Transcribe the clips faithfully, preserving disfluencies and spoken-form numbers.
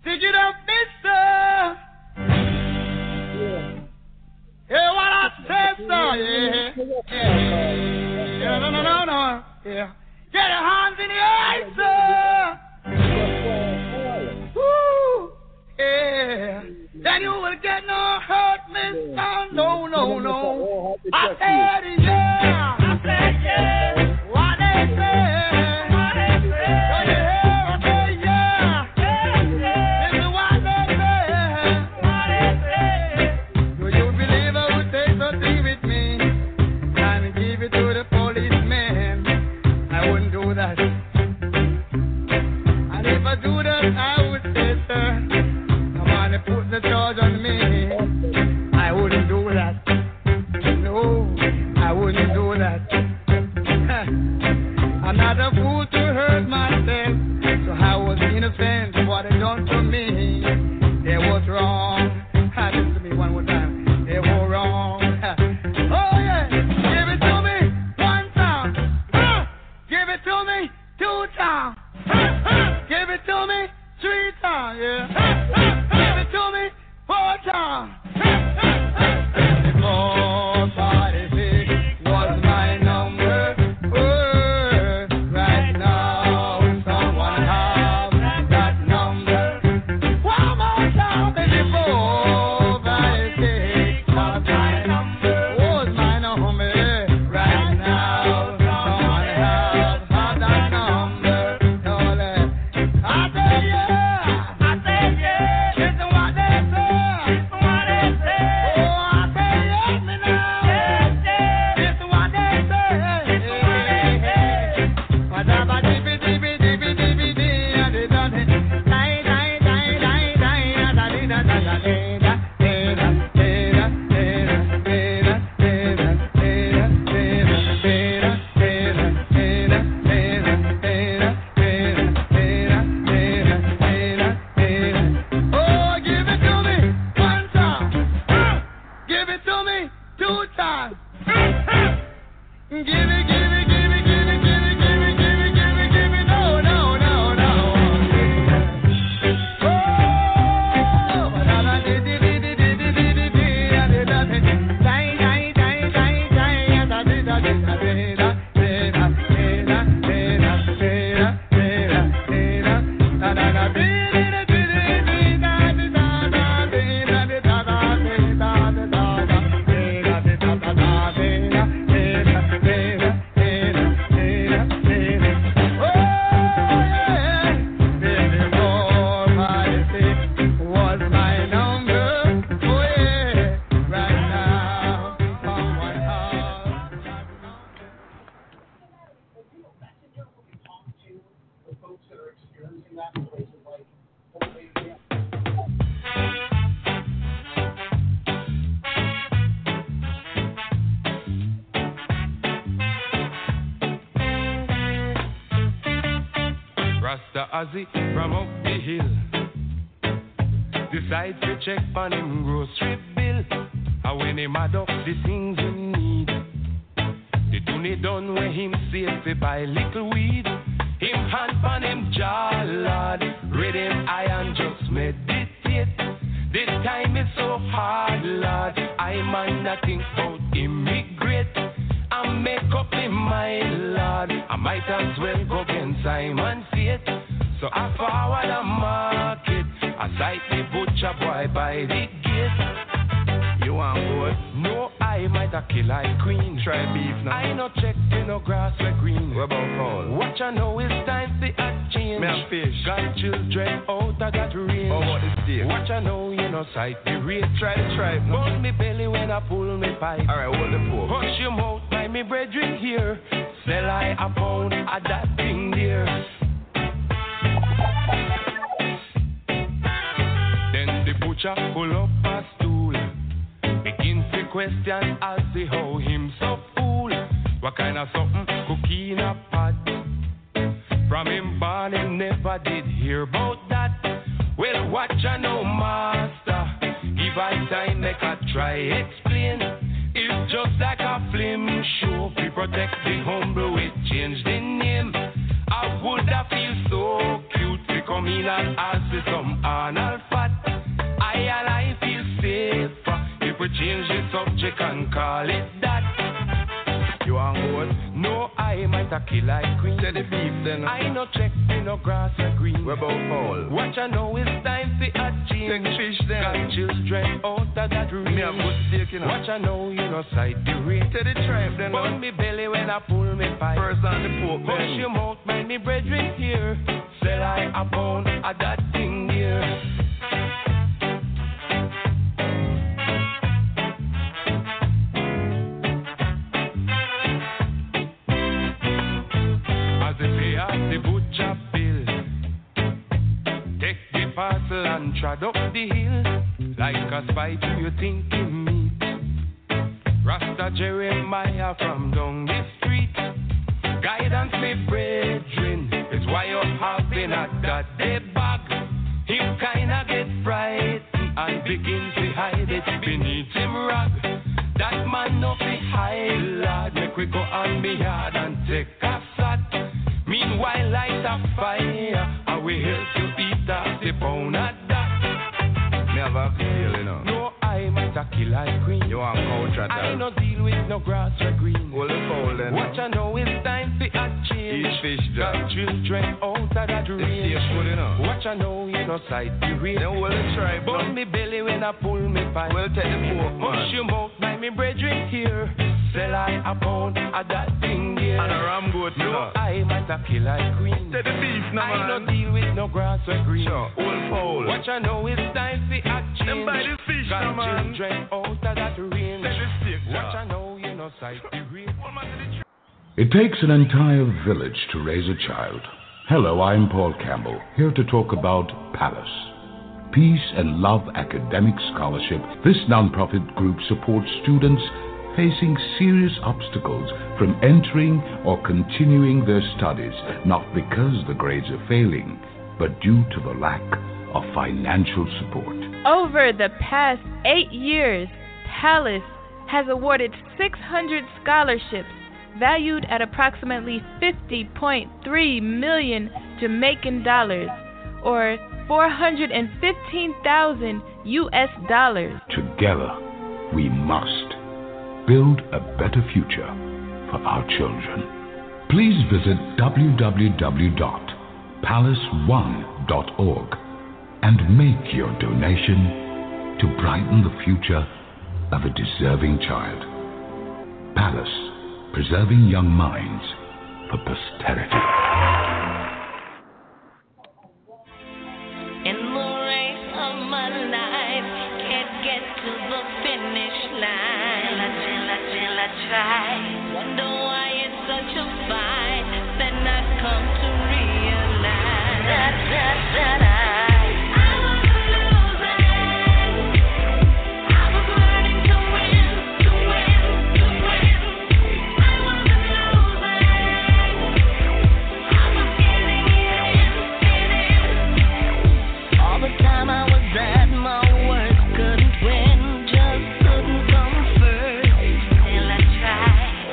Did you know this, sir? Yeah. Hear what I said, sir? Yeah. Yeah. Yeah, no, no, no, no. Yeah. Get your hands in the air, sir. Woo. Yeah. Then you will get no hurt, mister. No, no, no. I said, yeah. I said, yeah. What they say. What they say. Yeah, I said, yeah. This is what they say. What they say. Do you believe I would take something with me and give it to the policeman? I wouldn't do that. And if I do that, I would say, sir, come on and put the charge on me. I wouldn't do that. No, I wouldn't do that. I'm not a fool to hurt myself, so I was innocent. What they done to me, they was wrong. Listen to me one more time. They were wrong. Oh yeah, give it to me one time. Give it to me two times. Give it to me three times. Yeah. Give it to me four times. Before party six was my number. Oh, right now someone have that number. One more time before party six was my number. Was my number. Right now someone have have that number. I say yeah. I say yeah. Listen what they say. Listen what they say. Oh, I say yes me now. Yes, yes. Listen what they say. Listen what they say. Whatever dibby dibby dibby dibby dee, and they done it. Die die die die die, and da di da da da di da di da di da di da di da di da di da di da di da di da. Oh, give it to me one time. Give it to me two times. Give it, give it, give it, give it, give it, give it, give it, give it, give it. No, no, no, no. Oh, da da di di di di di di di di di, da di da di. Die, die, die, die, die, da di da di da di da di da di da di da di da di da di da da da da di di da di di da di da da di da di da da di da di da da di da di da da da di da di da di da di da di da di da di da. Oh yeah, before my six was my number. Oh yeah, right now someone else. Rasta Ozzy from up the hill decide to check on him grocery bill. And when him add up the things he need, the tune done when him save to buy little weed. Him hand on him jaw, Lord, read him eye and just meditate. This time is so hard, Lord, I mind nothing about immigrate. I make up in my Lord, I might as well go against Simon Faith. So I forward a market, I sight the butcher boy by the gate. You want what? No, I might a kill like queen. Try beef now. I no check to no grass or green. What about call? Watch I know it's time to a change. Me a fish. Got children out I got range. How about the steak? Watch I know you know sight the rate. Try the tripe. Bust me belly when I pull me pipe. Alright, hold the pork. Hush your mouth by me brethren here. Sell I a pound of that thing there. Then the butcher pull up a stool, begin to question as to how him so fool. What kind of something cookie in a pot? From him born him never did hear about that. Well, watch I know master, give I time make I try explain. It's just like a film show, we protect the humble, we change the name. I would have feel so cute to come in and ask see some anal fat. I and I feel safer if we change the subject and call it that. You want what? No, I might a kill like queen. Say the beef then. I no check in no grass or green. What about Paul? Watch I know it's time for a change. Take fish then. Got children out of that range. Me have good steak, you know. Watch I know you no side the rain. Say the tribe then. Burn me belly when I pull me pipe. First on the pork Push then. your mouth, mind me brethren here. Sell I a pound of that thing here. The butcher bill, take the parcel and trod up the hill, like a spy to your thinking meat. Rasta Jeremiah from down the street, guidance me brethren, is why you're having at that day bag. Him kinda get frightened and begin to hide it beneath him rag. That man no fi hide, lad, make we go on me yard and take a shot. Meanwhile, light a fire, and we help you eat that the pound of that. Me have a feel, you know. No, I might a kill like queen. You want couch at I that? no deal with no grass or green. Hold the fowl then. Watch I know it's time for a change. Eat fish, Got Jack. children out of that The range. safe food, you know. Watch I know you no side the rain. Then hold the tribe Burn down. me belly when I pull me pipe. Well, take the pork, Mush man. your mouth, mind me brethren here. Sell I a pound of that thing here. And a ram goat, you No, know. I might a kill like queen. Say the beef now, I no man. deal with no grass or green. Sure, hold fowl. Watch I know it's time for a change. Them buy the fish Got now, man. children out of that range. Say the steak, Watch I Jack. know you no sight the rain. It takes an entire village to raise a child. Hello, I'm Paul Campbell, here to talk about Palace. Peace and Love Academic Scholarship. This nonprofit group supports students facing serious obstacles from entering or continuing their studies, not because the grades are failing, but due to the lack of financial support. Over the past eight years, Palace has awarded six hundred scholarships valued at approximately fifty point three million Jamaican dollars, or four hundred fifteen thousand U S dollars. Together, we must build a better future for our children. Please visit w w w dot palace one dot org and make your donation to brighten the future of a deserving child. Palace, preserving young minds for posterity. In the race of my life, can't get to the finish line. Till I, till I, till I try. Wonder why it's such a fight. Then I come to realize that, that, that I. Till I try.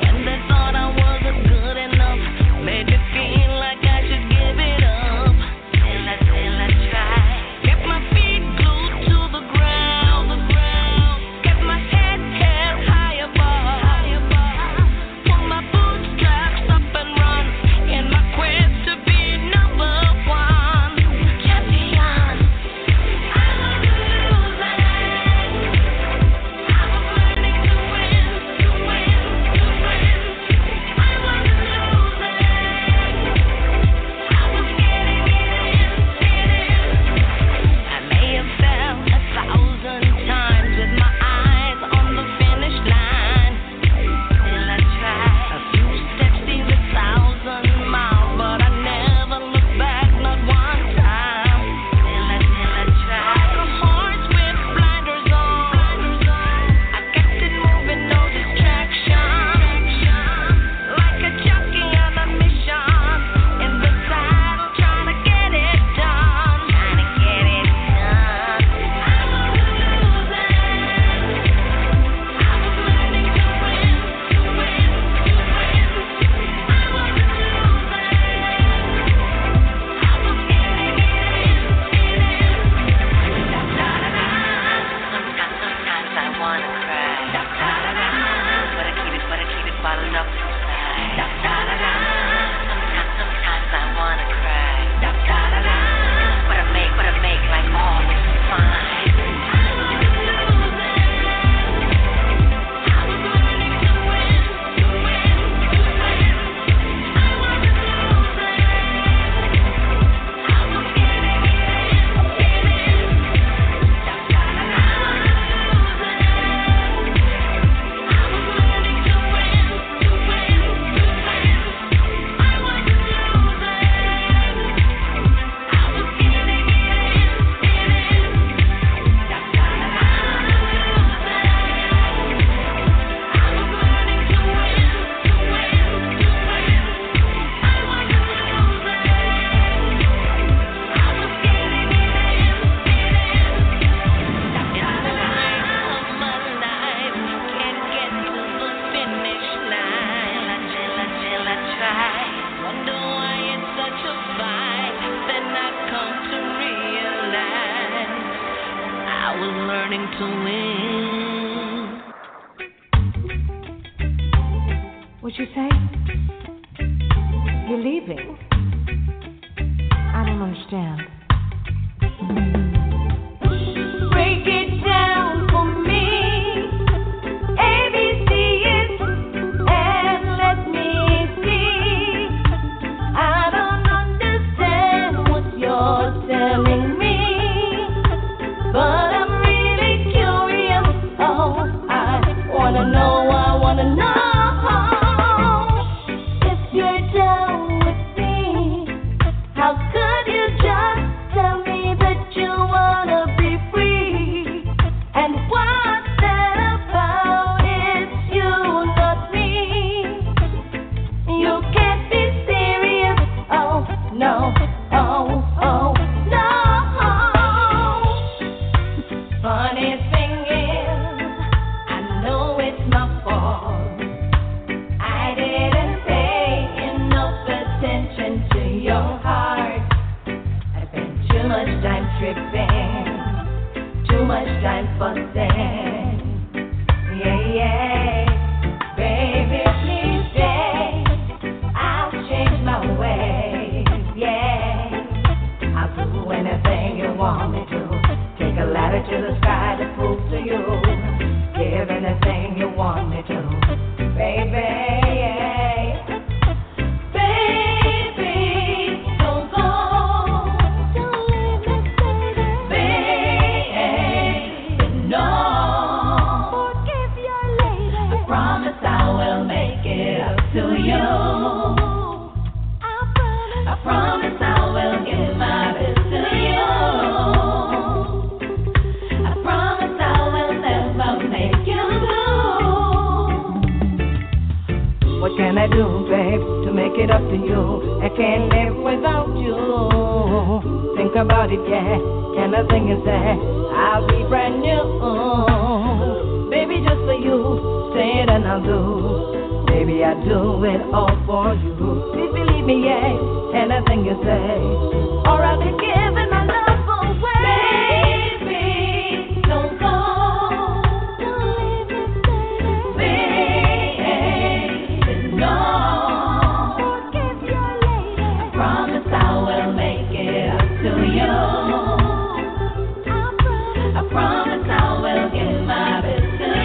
was learning to win. What'd you say? You're leaving? I don't understand. Break it down for me. A B C it and let me see. I don't understand what you're telling me, but I'm really curious. Oh, I wanna know, I wanna know. If you're down with me, how could you just tell me that you wanna be free? And what's that about? It's you, not me. You can't be serious. Oh, no. Oh, oh, no. Funny thing is, I know it's my fault. I didn't pay enough attention to your heart. I spent too much time tripping, too much time fussing. Yeah, yeah. Baby, please stay. I'll change my ways. Yeah. I'll do anything you want me to. Take a ladder to the sky to prove to you. Give anything you want me to. Baby, yeah. Baby, don't go. Don't leave me, baby. Baby, no. Forgive your lady. I promise I will make it up to you. I promise. I promise I will give my best to you. I promise I will never make you blue. What can I do, babe, to make it up to you? I can't live without you. Think about it, yeah. Anything you say, I'll be brand new. Baby, just for you, say it and I'll do. Baby, I do it all for you. Please believe me, yeah. Anything you say, or I'll be giving my love away. Baby, don't go. Don't leave me, baby. No. Forgive your lady. I promise I will make it up to you. I promise I will give my best to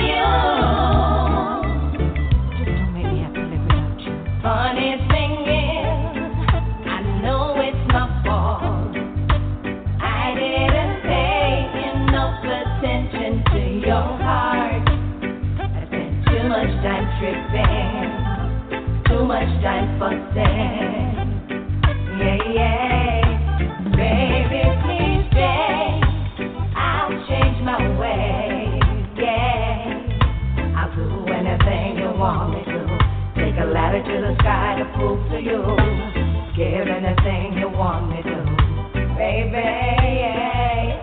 you. Just don't make me have to live without you. Funny thing is, I know it's my fault. I didn't pay enough attention to your heart. I spent too much time tripping, too much time fussing. Yeah, yeah. Baby, please stay. I'll change my ways. Yeah. I'll do anything you want me to. Take a ladder to the sky to prove to you. Give anything you want me to. Baby, yeah.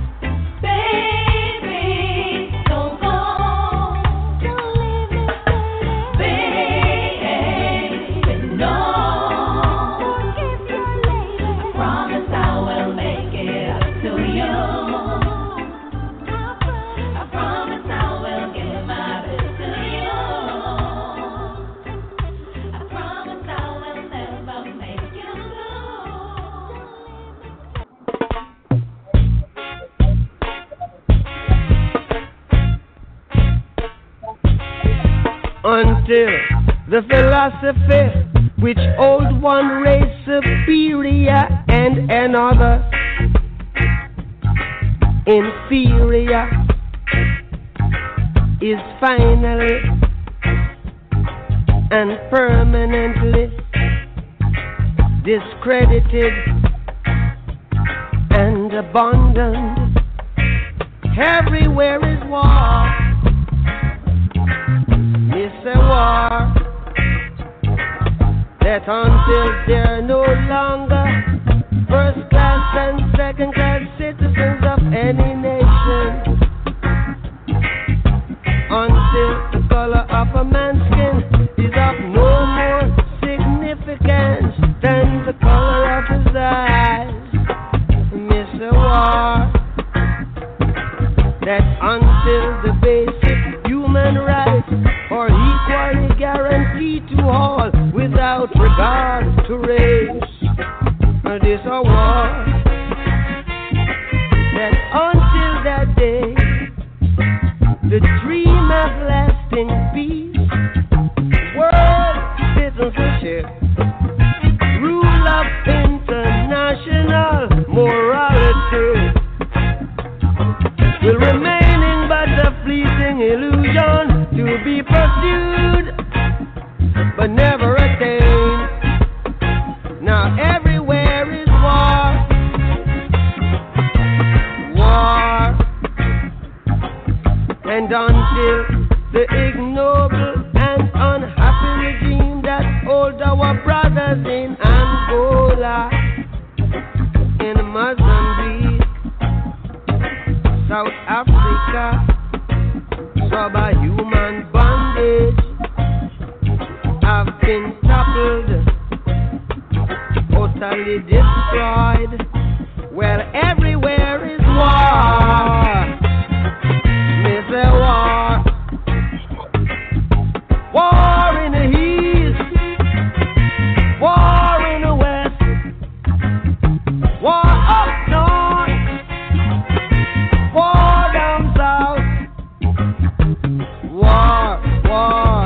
Baby, don't go. Don't leave me, baby. No. Forgive your lady. I promise I will make it up to you. I promise I will give my best to you. I promise I will never make you until the philosophy which old one race superior and another inferior is finally and permanently discredited and abandoned. Everywhere is war. It's a war that until they're no longer first class and second class citizens of any nation, until the color of a man's skin is of no more significance than the color of his eyes. Mister War, to all without regard to race. This a war that until that day, the dream of lasting peace, world citizenship, rule of international morality will remaining but a fleeting illusion to be pursued but never attained. Now everywhere is war, war, and until the ignoble and unhappy regime that holds our brothers in Angola, in Mozambique, South Africa, subhuman bondage have been toppled, totally destroyed. Well, everywhere is war. They say war. War in the east, war in the west, war up north, war down south, war, war,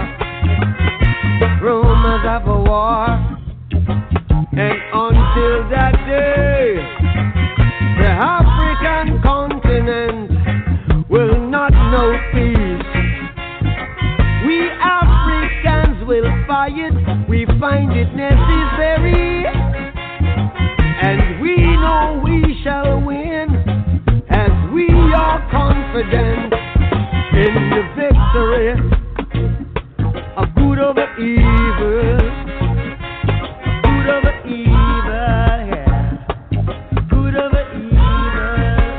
rumors of a war. And until that day, the African continent will not know peace. We Africans will fight, we find it necessary, and we know we shall win, as we are confident in the victory of good over evil. Good over evil, yeah. Good over evil.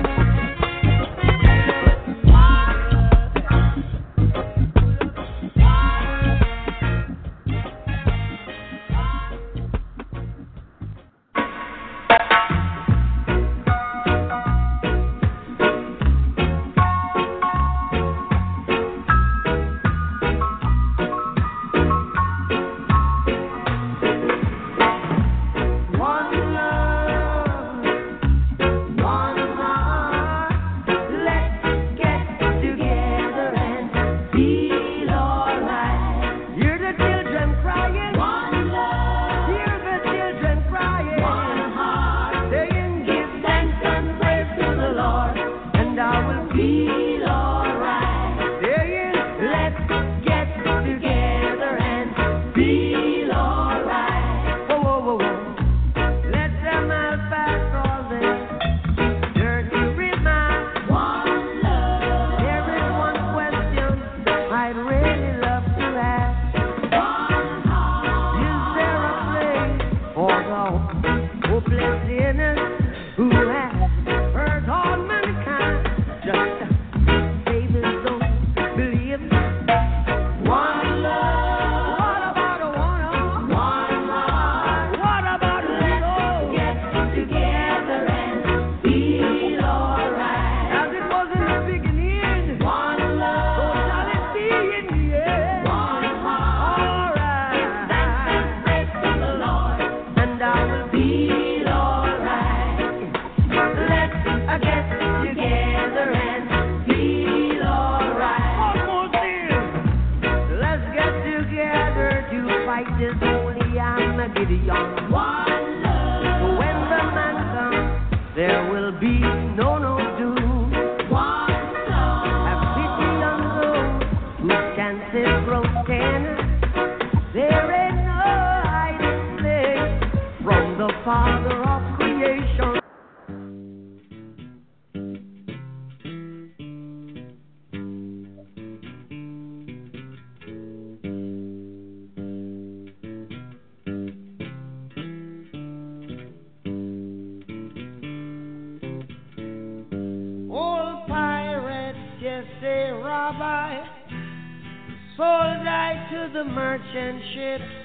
Sold I to the merchant ships.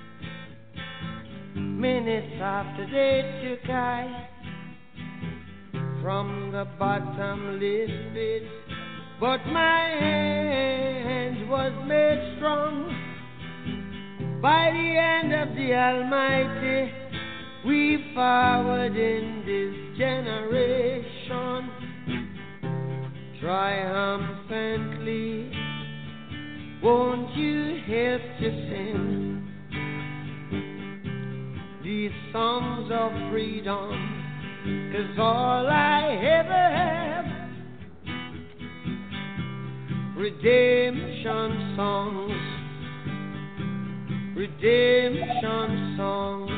Minutes after they took I from the bottomless pit, but my hands was made strong By the hand of the Almighty, we forward in this generation triumphantly. Won't you help to sing these songs of freedom? 'Cause all I ever have, redemption songs, redemption songs.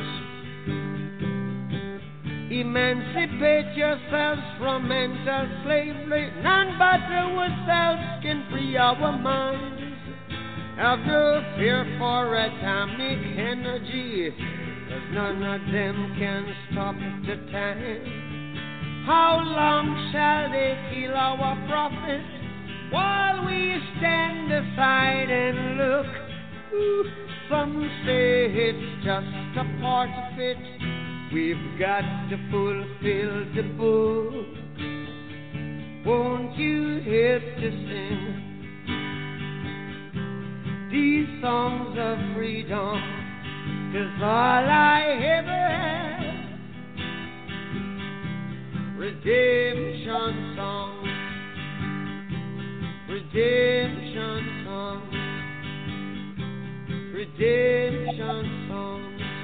Emancipate yourselves from mental slavery. None but ourselves can free our minds. Have no fear for atomic energy, 'cause none of them can stop the time. How long shall they kill our prophets while we stand aside and look? Ooh, some say it's just a part of it. We've got to fulfill the book. Won't you help to sing these songs of freedom? 'Cause all I ever have, redemption songs, redemption songs, redemption songs.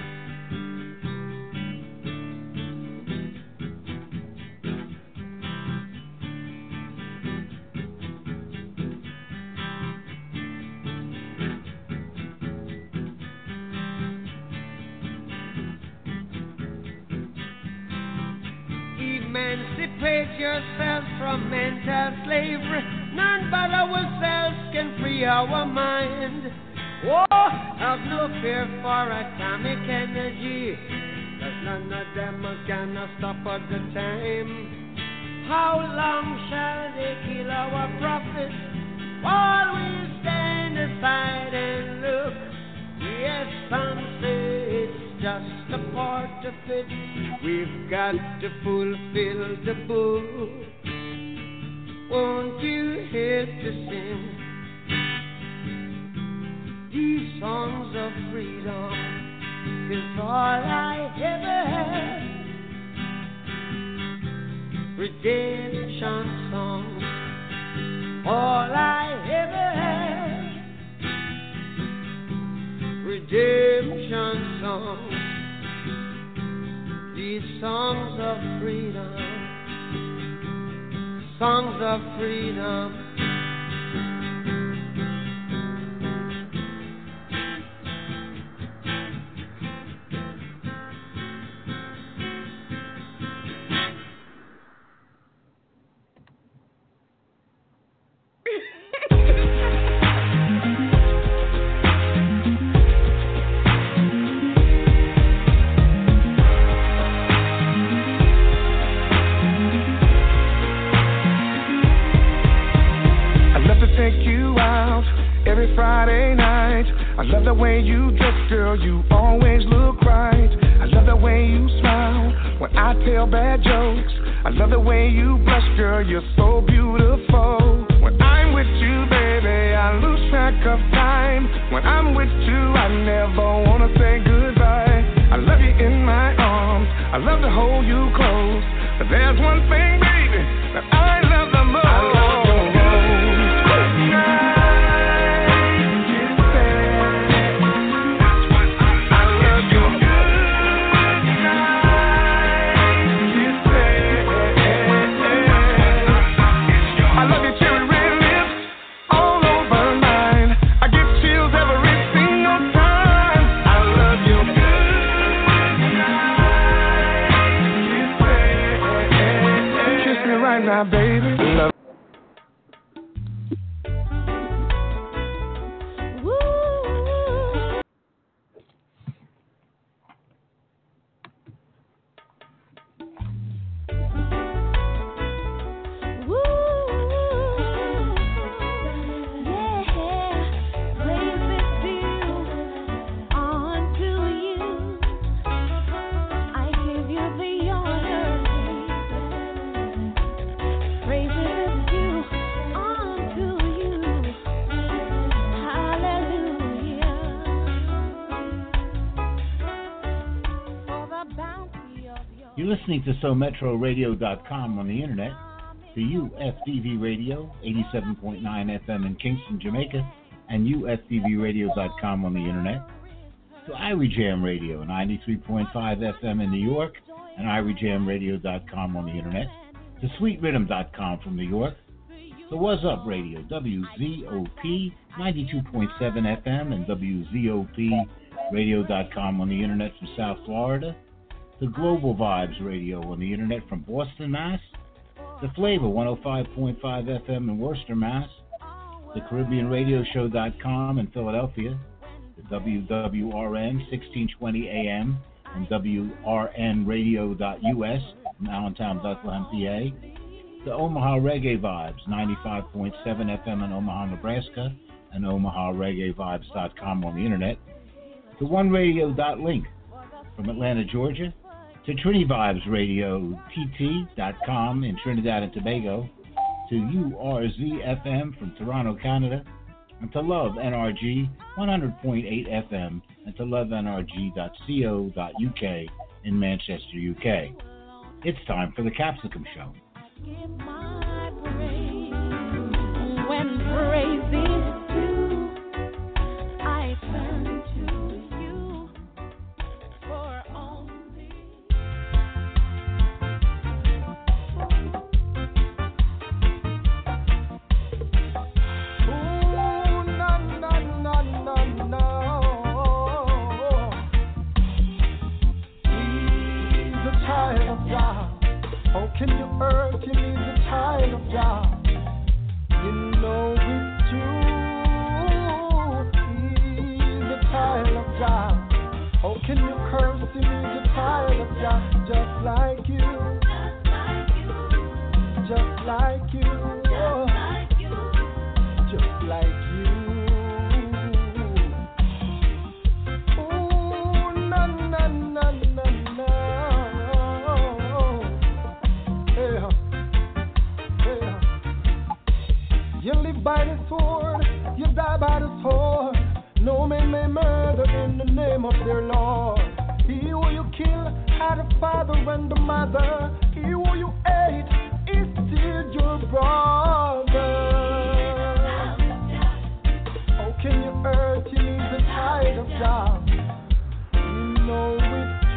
Emancipate yourselves from mental slavery. None but ourselves can free our mind. Oh, have no fear for atomic energy, 'cause none of them are gonna stop at the time. How long shall they kill our prophets while we stand aside and look? Yes, some say it's just a part of it. We've got to fulfill the book. Won't you help to sing these songs of freedom? 'Cause all I ever had, redemption songs. All I ever had, redemption songs. These songs of freedom, songs of freedom. Friday night. I love the way you dress, girl, you always look right. I love the way you smile when I tell bad jokes. I love the way you blush, girl, you're so beautiful. When I'm with you, baby, I lose track of time. When I'm with you, I never wanna say goodbye. I love you in my arms, I love to hold you close. But there's one thing, baby, that I love the most. I love you. Now, baby, love. Praise listening to so metro radio dot com on the internet, to U S D V Radio, eighty-seven point nine F M in Kingston, Jamaica, and U S D V radio dot com on the internet, to Irie Jam Radio, ninety-three point five F M in New York, and irie jam radio dot com on the internet, to sweet rhythm dot com from New York, to What's Up Radio, W Z O P, ninety-two point seven F M, and W Z O P radio dot com on the internet from South Florida, to Global Vibes Radio on the internet from Boston, Mass, to Flavor one oh five point five F M in Worcester, Mass, to Caribbean Radio Show dot com in Philadelphia, to W W R N sixteen twenty A M and W R N radio dot U S from Allentown, Bethlehem, P A, to Omaha Reggae Vibes ninety-five point seven F M in Omaha, Nebraska, and Omaha Reggae Vibes dot com on the internet, to one radio dot link from Atlanta, Georgia, to Trini Vibes Radio T T dot com in Trinidad and Tobago, to U R Z F M from Toronto, Canada, and to Love N R G one hundred point eight F M and to love N R G dot co dot U K in Manchester, U K. It's time for the Capsicum Show. Give my praise when praise is due. I turn to you for only. Oh, no, no, no, no, no. He's a child of God. How can you hurt him? He's a child of God. You know it's true. He's a child of God. How can you curse him? He's a child of God. Just like you. Just like you. Just like you. Oh, no, no, no, no, no. You live by the sword, you die by the sword. No man may murder in the name of their Lord. He who you kill had a father and a mother. He who you hate is still your brother. How can you hurt him? He's a child of God. You know it's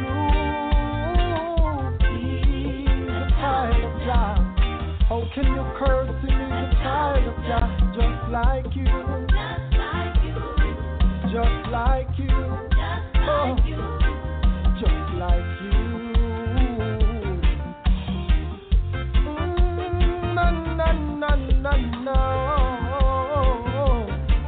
true. He's a child of God. How can you curse him? He's a child of God, just like you, just like you, oh, just like you. Mm, no, no, no, no, no.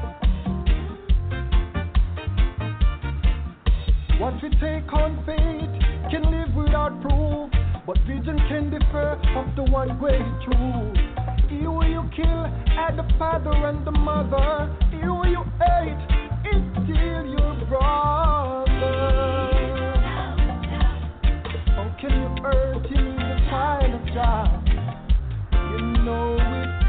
What we take on faith can live without proof. But vision can differ of the one great truth. He who you kill had the father and the mother. He who you hate is still your brother. How can you hurt him? He's a child of God. You know it's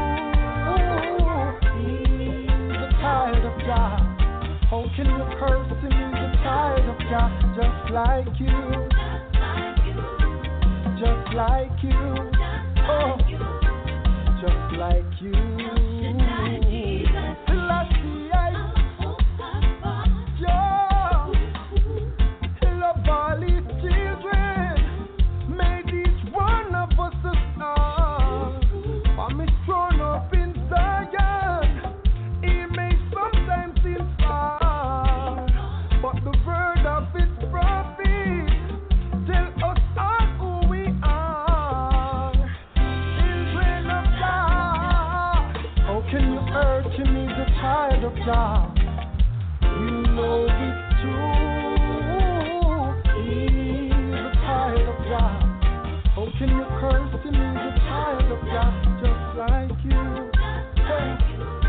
true. He's a child of God. How can you curse him? He's a child of God, just like you. Just like you, oh, just like you. Selassie, Jah, love all his children. Made each one of us a star. From his throne up in Zion, he may sometimes seem far, but the word of his prophet tell us all who we are. Children of God. How can you hurt him? He's a child of God. You know it's true. He's a child of God. How can you curse him? He's a child of God, just like you. Hey.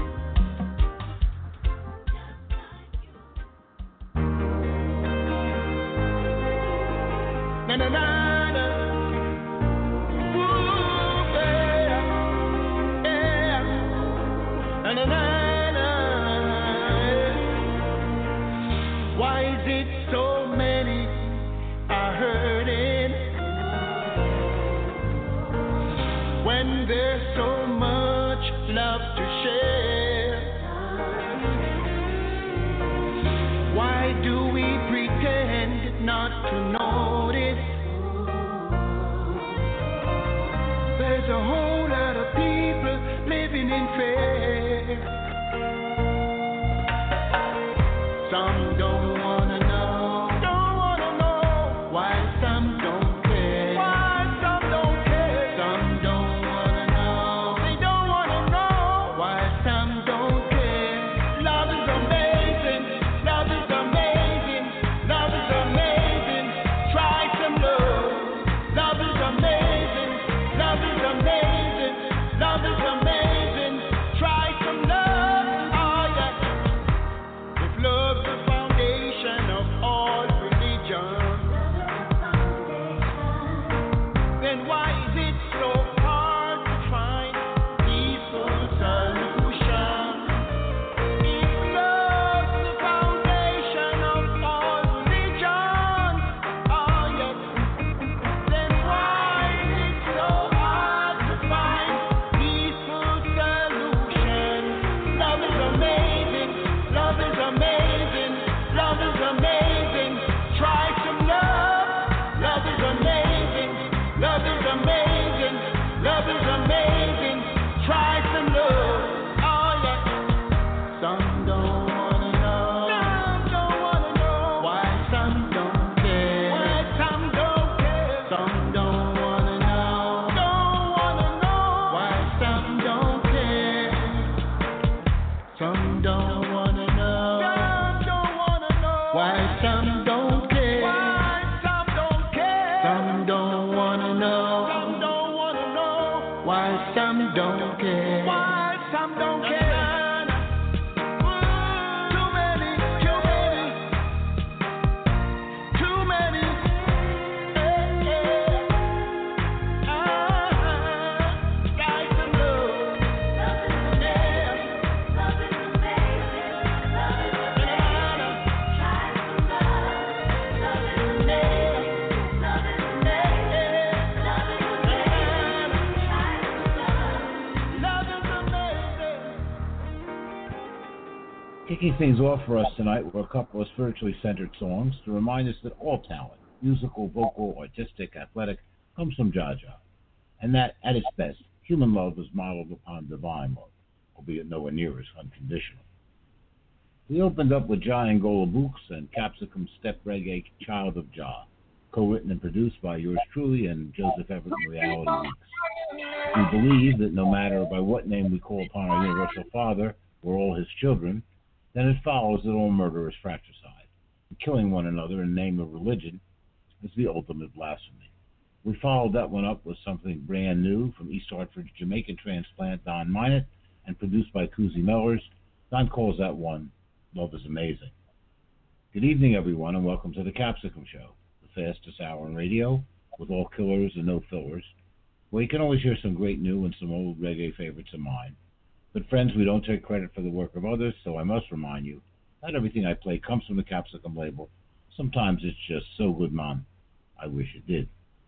Na na na na. Ooh, yeah, yeah. Na na na na. Why is it so many are hurting? when there's so much love to share? Why do we pretend not to notice? There's a whole lot of people living in fear. Some don't wanna know, don't wanna know why some don't care. Why some don't care. Some don't wanna know, they don't wanna know why some don't care. Love is amazing, love is amazing, love is amazing. Try some love. Love is amazing, love is amazing, love is amazing. Try some love. Oh yeah. If love's the foundation of all religion, then why is it so hard to find peaceful solution? If love's the foundation of all religion, oh yes, then why is it so hard to find peaceful solution? Love is amazing, love is amazing, love is amazing. Try some love. Love is amazing, love is amazing, love is amazing. Try some love. Oh yeah. Some don't wanna know, some don't wanna know why some don't care. Why some don't care. Some don't wanna know, don't wanna know why some don't care. Some don't wanna know, some don't wanna know why some don't care. Why some don't care. Some don't wanna know, some don't wanna know why some don't care. Why some don't care. Too many, too many, too many. Eh, eh. Ah, try some love. Love is amazing, love is amazing, love is amazing. Try some love. Love is amazing, love is amazing, love is amazing. Try some love. Love is amazing. Kicking things off for us tonight were a couple of spiritually centered songs to remind us that all talent, musical, vocal, artistic, athletic, comes from Jaja, and that, at its best, human love is modeled upon divine love, albeit nowhere near as unconditional. We opened up with Jah Angola Books and Capsicum Step Reggae Child of Jah, co-written and produced by yours truly and Joseph Everett in Reality Weeks. We believe that no matter by what name we call upon our universal Father, we're all his children, then it follows that all murder is fratricide, and killing one another in the name of religion is the ultimate blasphemy. We followed that one up with something brand new from East Hartford Jamaican transplant Don Minot and produced by Cousy Mellors. Don calls that one Love is Amazing. Good evening, everyone, and welcome to the Capsicum Show, the fastest hour on radio, with all killers and no fillers, where you can always hear some great new and some old reggae favorites of mine. But friends, we don't take credit for the work of others, so I must remind you, not everything I play comes from the Capsicum label. Sometimes it's just so good, Mom, I wish it did.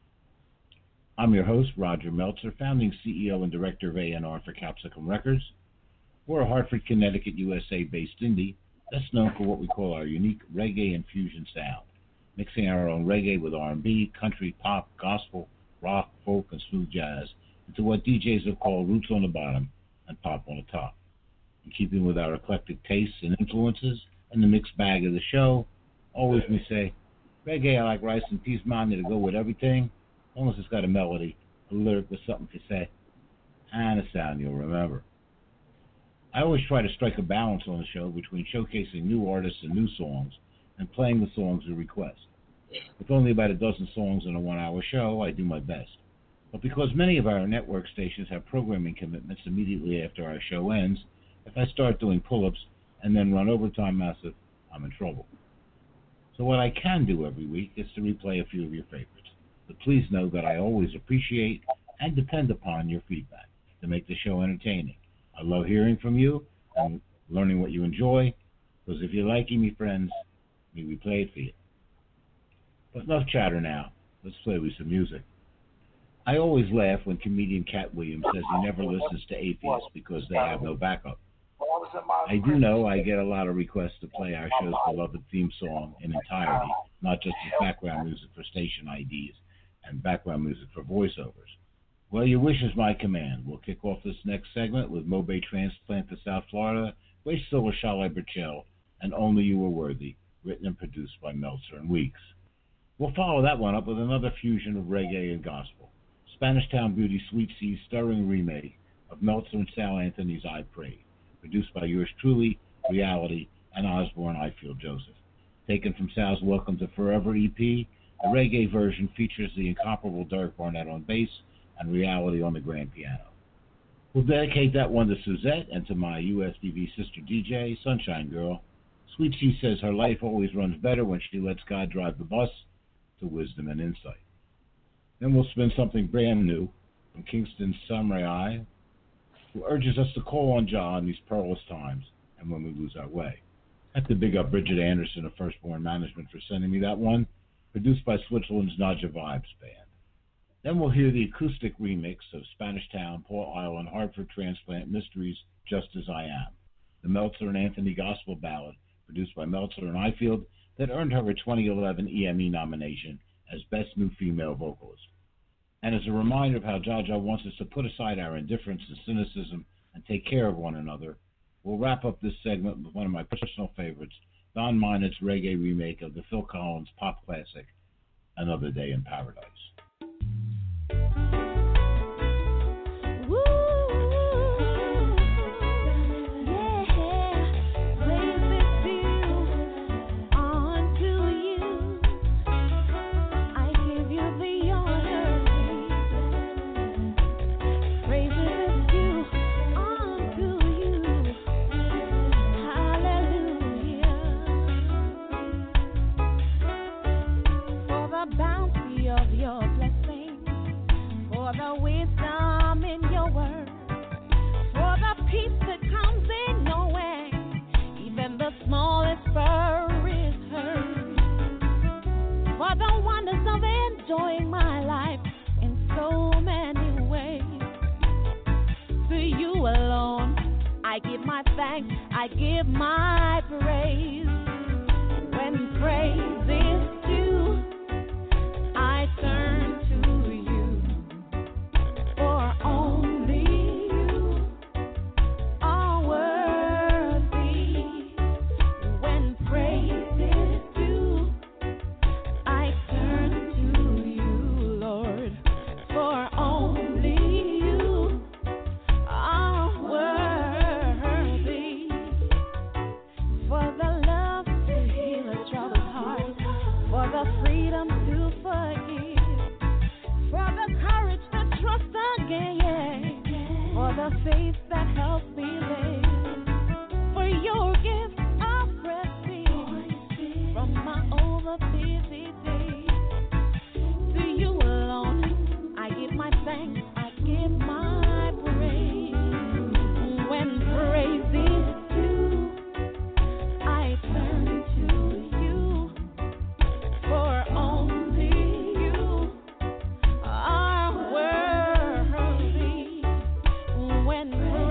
I'm your host, Roger Meltzer, founding C E O and director of A and R for Capsicum Records. We're a Hartford, Connecticut, U S A-based indie that's known for what we call our unique reggae and fusion sound, mixing our own reggae with R and B, country, pop, gospel, rock, folk, and smooth jazz into what D Js have called roots on the bottom and pop on the top. In keeping with our eclectic tastes and influences and the mixed bag of the show, always we say, reggae I like rice and peas, man, to go with everything, as long as it's got a melody, a lyric with something to say, and a sound you'll remember. I always try to strike a balance on the show between showcasing new artists and new songs and playing the songs we request. With only about a dozen songs in a one-hour show, I do my best. But because many of our network stations have programming commitments immediately after our show ends, if I start doing pull-ups and then run overtime massive, I'm in trouble. So what I can do every week is to replay a few of your favorites. But please know that I always appreciate and depend upon your feedback to make the show entertaining. I love hearing from you and learning what you enjoy, because if you're liking me, friends, me replay it for you. But enough chatter now. Let's play with some music. I always laugh when comedian Cat Williams says he never listens to atheists because they have no backup. I do know I get a lot of requests to play our show's beloved theme song in entirety, not just as background music for station I Ds and background music for voiceovers. Well, your wish is my command. We'll kick off this next segment with Mobe Transplant to South Florida, Grace Silver, Charlotte Burchell, and Only You Were Worthy, written and produced by Meltzer and Weeks. We'll follow that one up with another fusion of reggae and gospel. Spanish Town Beauty Sweet Sea's stirring remake of Meltzer and Sal Anthony's I Pray, produced by yours truly, Reality, and Osborne Ifield Joseph. Taken from Sal's Welcome to Forever E P, the reggae version features the incomparable Derek Barnett on bass and Reality on the grand piano. We'll dedicate that one to Suzette and to my U S D V sister D J, Sunshine Girl. Sweet C says her life always runs better when she lets God drive the bus to wisdom and insight. Then we'll spin something brand new from Kingston's Samurai, who urges us to call on Jah in these perilous times and when we lose our way. I have to big up Bridget Anderson of Firstborn Management for sending me that one, produced by Switzerland's Naja Vibes Band. Then we'll hear the acoustic remix of Spanish Town, Paul Island, Hartford Transplant Mysteries, Just As I Am, the Meltzer and Anthony Gospel Ballad, produced by Meltzer and Ifield, that earned her a twenty eleven E M E nomination as Best New Female Vocalist. And as a reminder of how Jaja wants us to put aside our indifference and cynicism and take care of one another, we'll wrap up this segment with one of my personal favorites, Don Minot's reggae remake of the Phil Collins pop classic, Another Day in Paradise. Enjoying my life in so many ways. To you alone, I give my thanks, I give my praise. When praise is due, I turn to you, for only you are worthy. When praise is due, I turn the faith that helps me live, for your gift of breath from my over busy days. To you alone, I give my thanks, I give my praise. When praise is due, I turn to you, for only you are worthy. When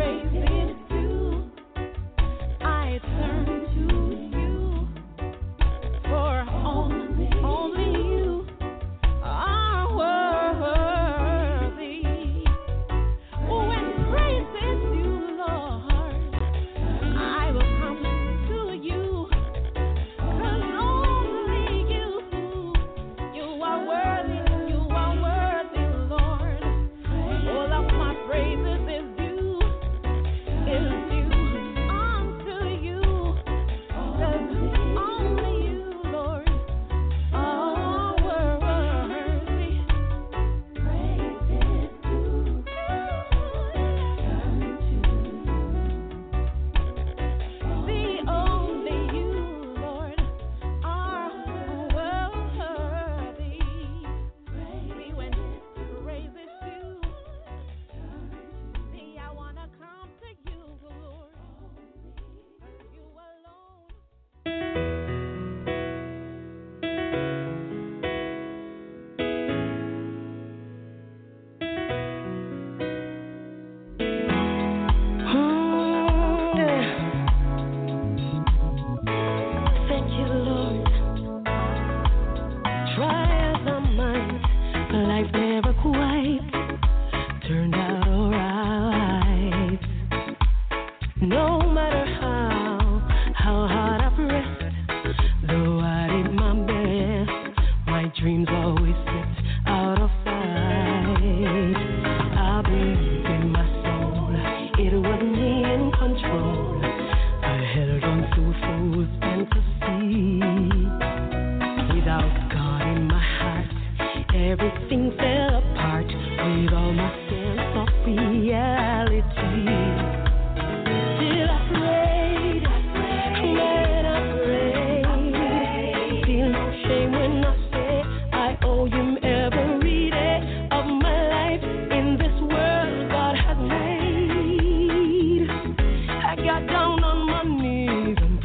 turned out alright. No matter how, how hard I've pressed, though I did my best, my dreams always slipped out of sight. I believed in my soul, it was me in control. I held on to fool's fantasy. Without God in my heart, everything fell apart. With all my sense of reality, still I prayed, man, I prayed. Feel no shame when I say I owe Him every day of my life in this world God has made. I got down on my knees and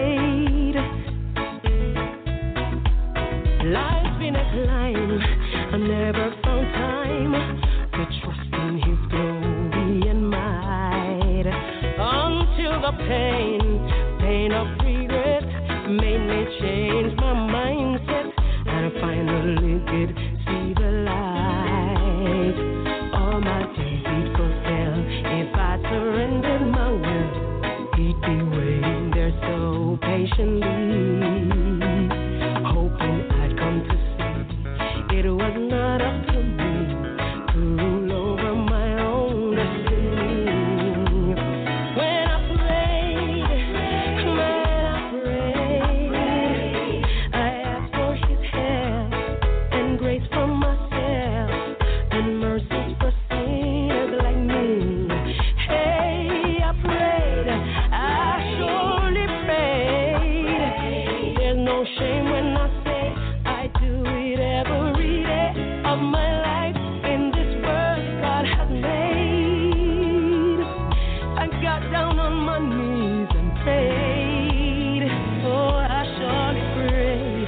prayed. Life's been a climb, I never found time to trust in His glory and might, until the pain, pain of regret made me change my mindset and finally did see the light. All my dreams would fulfill if I surrendered my will. He'd be waiting there so patiently, hoping I'd come to see it was not up to me to rule over my own destiny. When I prayed, man, I prayed, I asked for His help and grace from myself and mercy for sinners like me. Hey, I prayed, I surely prayed. There's no shame when I say I do it every day of my life in this world God has made. I got down on my knees and prayed. Oh, I surely prayed.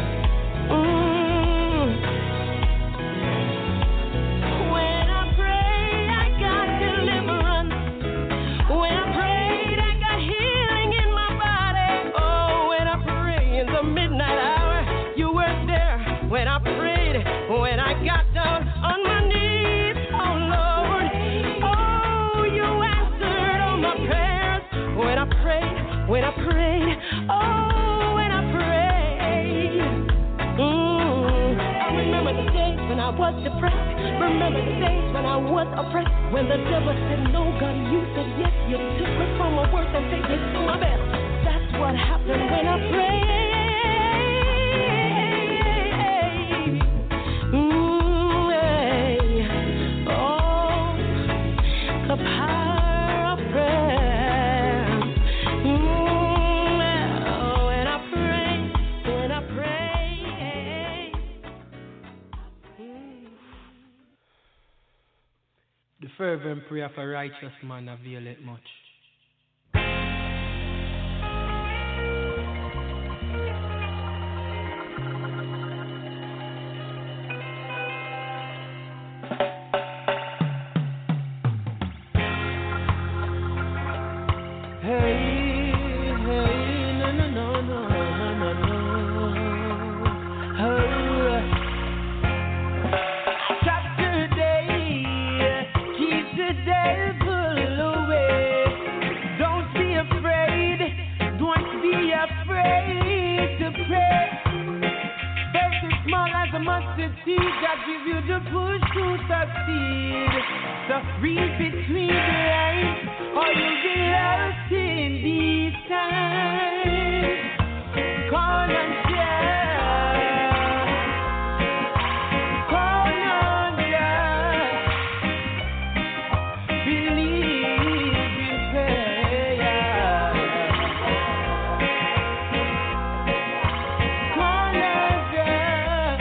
Mm. When I prayed, I got deliverance. When I prayed, I got healing in my body. Oh, when I prayed in the midnight hour, You were there. When I prayed, when I got down on my knees, oh Lord, oh, You answered all my prayers. When I prayed, when I prayed, oh, when I prayed. Mm. I remember the days when I was depressed. Remember the days when I was oppressed. When the devil said no, God, You said yes. You took me from my worst and take me to my best. That's what happened when I prayed. Mm, hey. Oh, the power of prayer. Mm, oh, when I pray, when I pray. Mm. The fervent prayer of a righteous man availeth much. Hey, hey, no, no, no, no, no, no, no. Oh. Saturday, keep the devil away. Don't be afraid, don't be afraid to pray. Faith is small as a mustard seed that gives you the push to succeed. So read between the lines, or you'll be lost in these times. Call on God, call on God, believe in prayer. Call on God.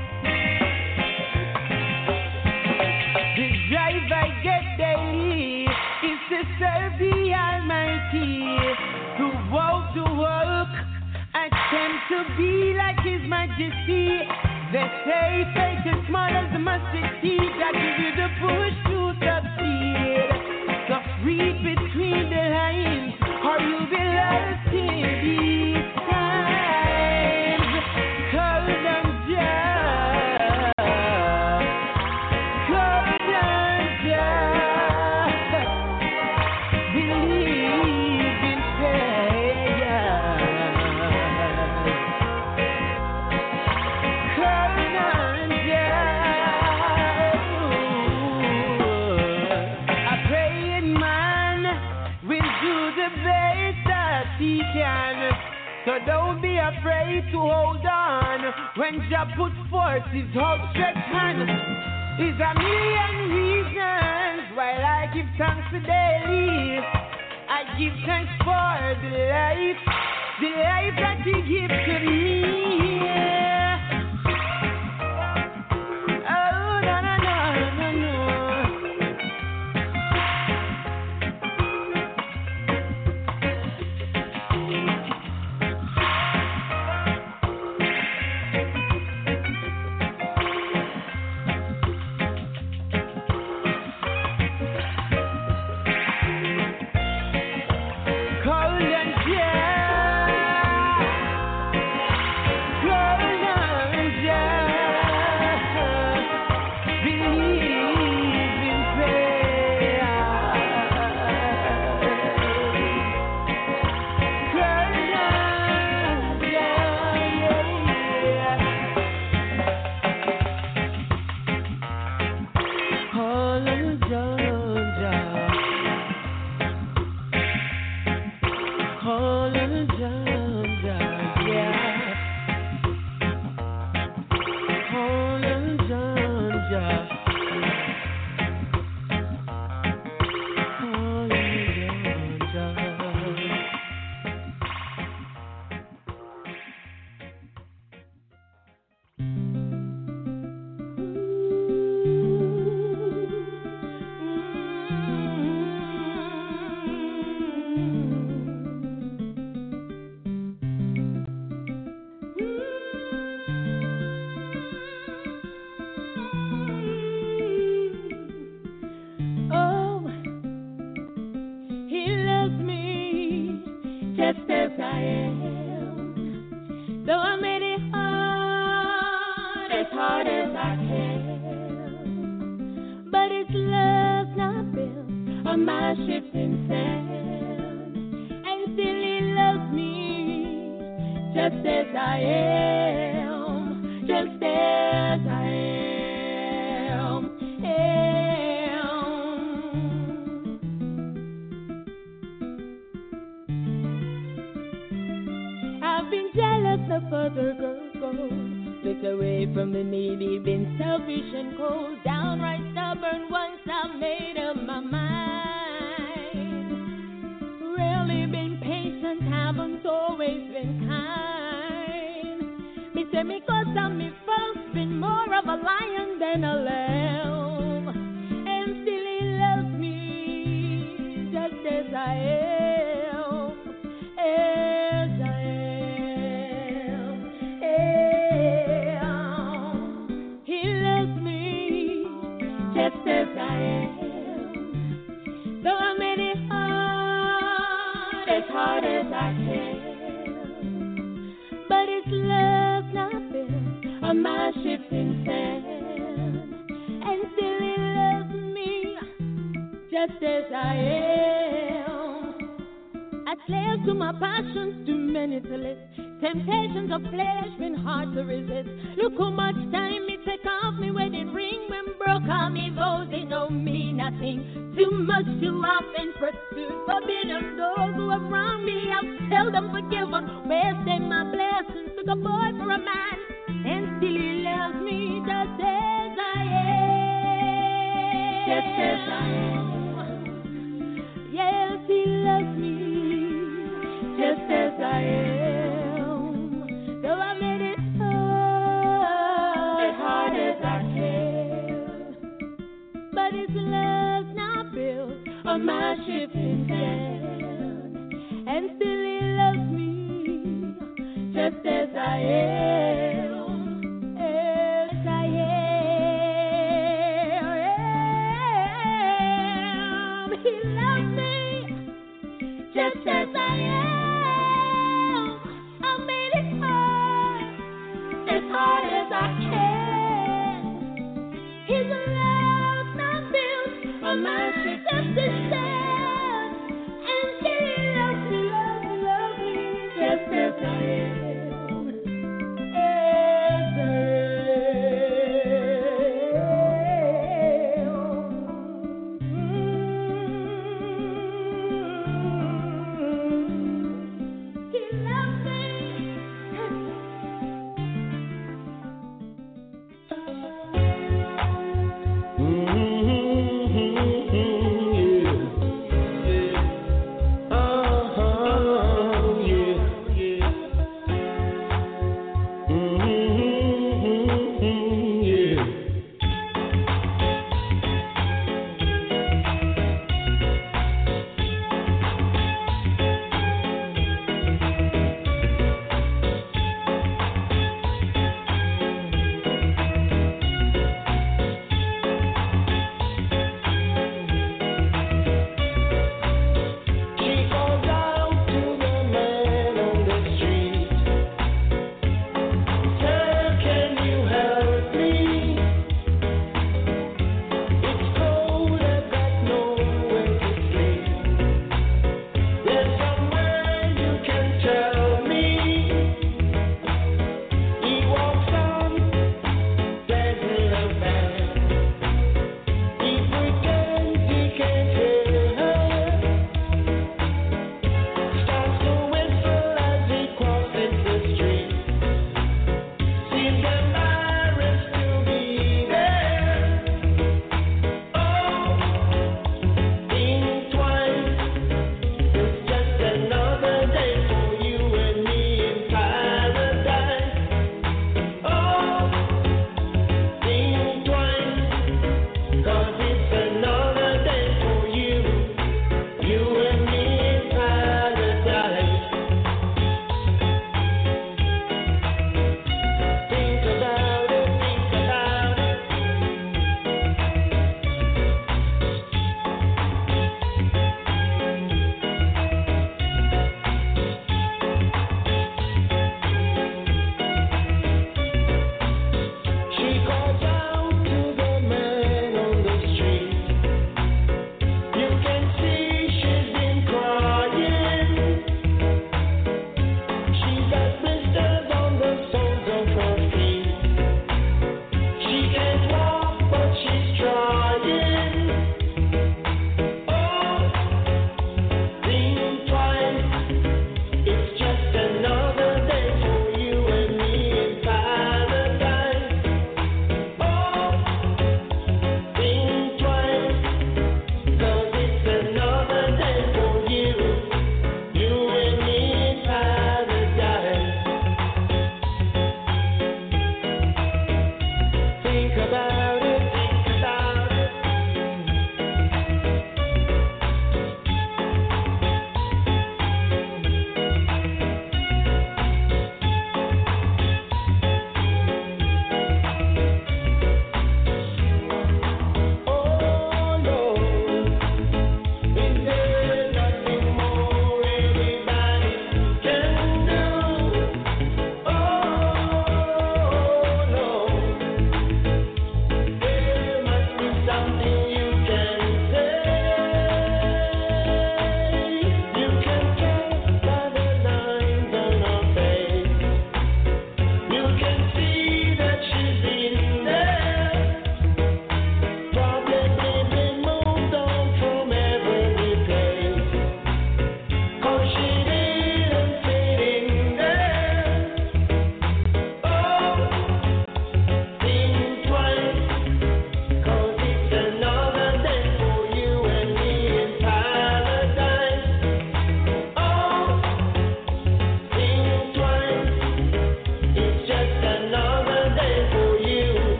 The drive I get daily is to serve the Almighty, to walk, to walk, attempt to be like His Majesty. They say faith is small as the mustard seed that gives you the push to succeed. So read between the lines, or you'll be lost in these times. Call on God, call on Don't be afraid to hold on when Jah puts forth his outstretched hand. There's a million reasons why I give thanks daily. I give thanks for the life, the life that he gives to me. Oh, no, no, no, no, no. My ship just to stand, and he loves me, loves me.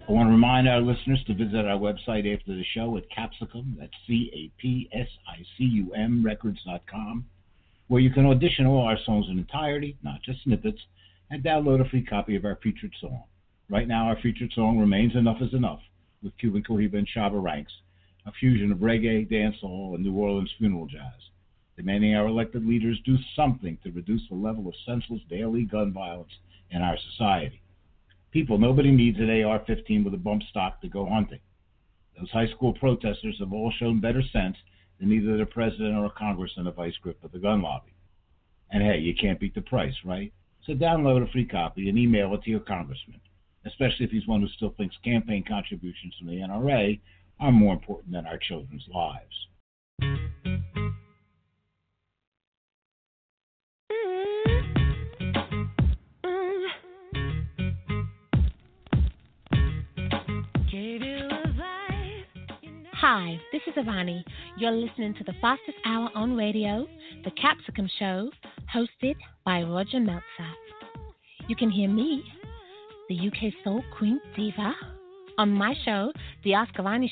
I want to remind our listeners to visit our website after the show at Capsicum, that's C A P S I C U M records dot com, where you can audition all our songs in entirety, not just snippets, and download a free copy of our featured song. Right now, our featured song remains Enough is Enough, with Cuban Cohiba and Shabba Ranks, a fusion of reggae, dancehall, and New Orleans funeral jazz, demanding our elected leaders do something to reduce the level of senseless daily gun violence in our society. People, nobody needs an A R fifteen with a bump stock to go hunting. Those high school protesters have all shown better sense than either the president or Congress in the vice grip of the gun lobby. And hey, you can't beat the price, right? So download a free copy and email it to your congressman, especially if he's one who still thinks campaign contributions from the N R A are more important than our children's lives. Hi, this is Ivani. You're listening to the fastest hour on radio, The Capsicum Show, hosted by Roger Meltzer. You can hear me, the U K Soul Queen Diva, on my show, The Oscar Ivani